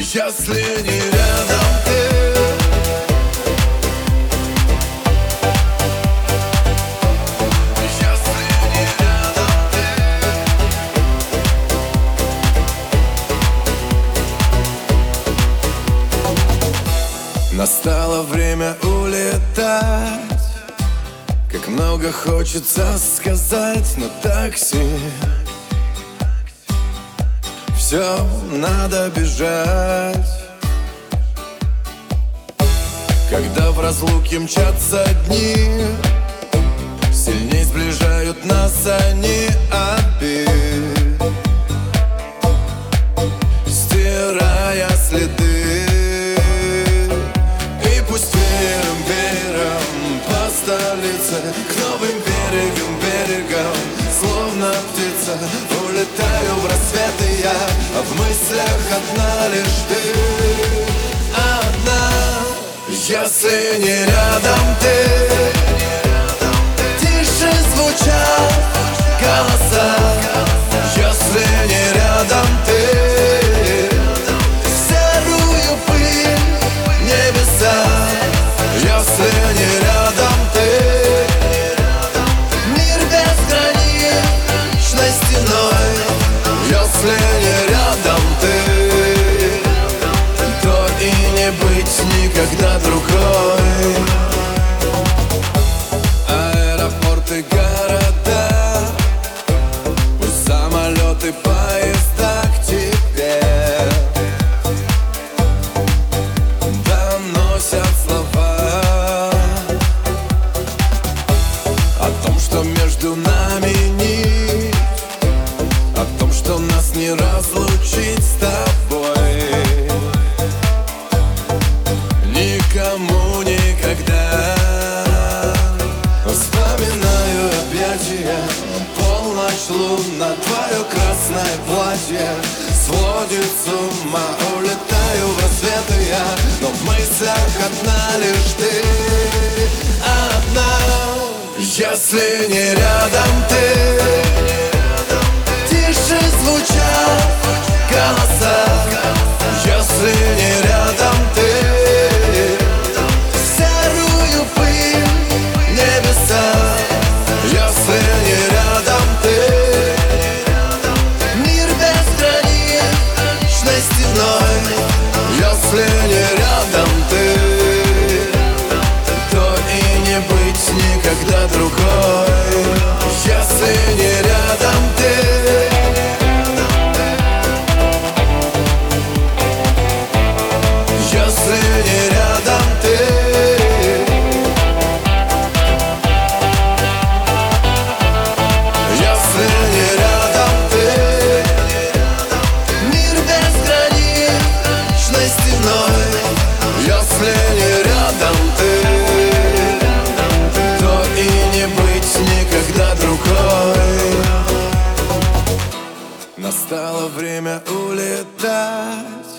Если не рядом ты. Если не рядом ты. Настало время улетать. Как много хочется сказать на такси. Все, надо бежать. Когда в разлуке мчатся дни, сильней сближают нас они обид, стирая следы. И пусть веером по столице, к новым берегам, словно птица, улетаю в рассвет и я, а в мыслях одна лишь ты, одна. Если не рядом ты, тише звучат голоса. Если не рядом ты, серую пыль небеса. Если не рядом ты, мир безграничной стеной. Если не рядом ты, то и не быть никогда другой. Аэропорты, города, пусть самолеты, поезда к тебе доносят слова о том, что между нами нить, о том, что нас не разлучить с тобой никому никогда. Вспоминаю объятия, полночь, луна, твое красное платье сводит с ума. Улетаю в рассвет и я, но в мыслях одна лишь ты, одна. Если не рядом ты, тише звучат голоса. Если не рядом ты, серую пыль небеса. Если не рядом ты, мир безграничной стеной. Если не рядом ты, то и не быть никогда другой. Если не рядом ты, если не рядом ты, если не рядом ты, мир безграничной стеной. Если не рядом ты, то и не быть никогда другой. Настало время улетать.